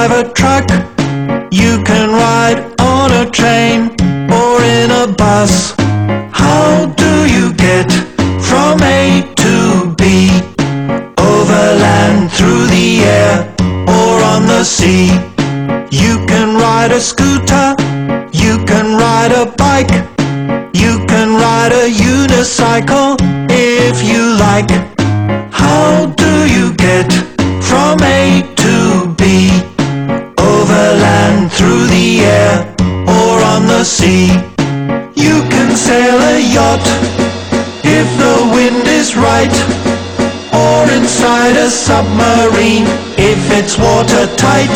drive a truck, you can ride on a train or in a bus. How do you get from A to B? Over land, through the air, or on the sea. You can ride a scooter, you can ride a bike, you can ride a unicycle if you like. How do you get from A to B? Over land, through the air, or on the sea. You can sail a yacht if the wind is right, or inside a submarine if it's watertight.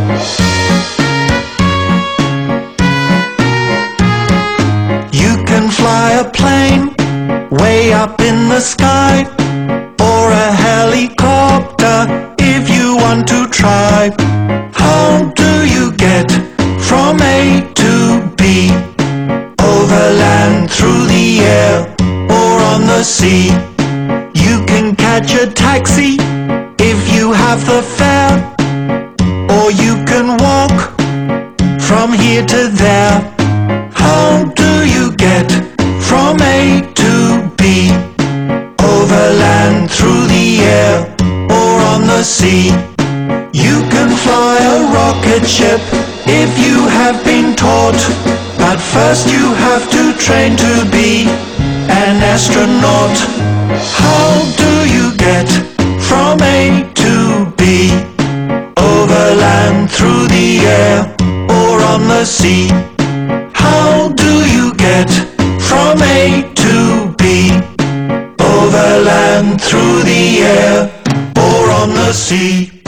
You can fly a plane way up in the sky, or a helicopter if you want to try. How do you get from A to B? Over land, through the air, or on the sea. You can catch a taxi if you have the fare, or you can walk from here to there. How do you get from A to B? Over land, through the air, or on the sea. You can fly a rocket ship if you have been taught, but first you have to train to be an astronaut. How do you get from A to B? Over land, through the air, or on the sea. How do you get from A to B? Over land, through the air, or on the sea.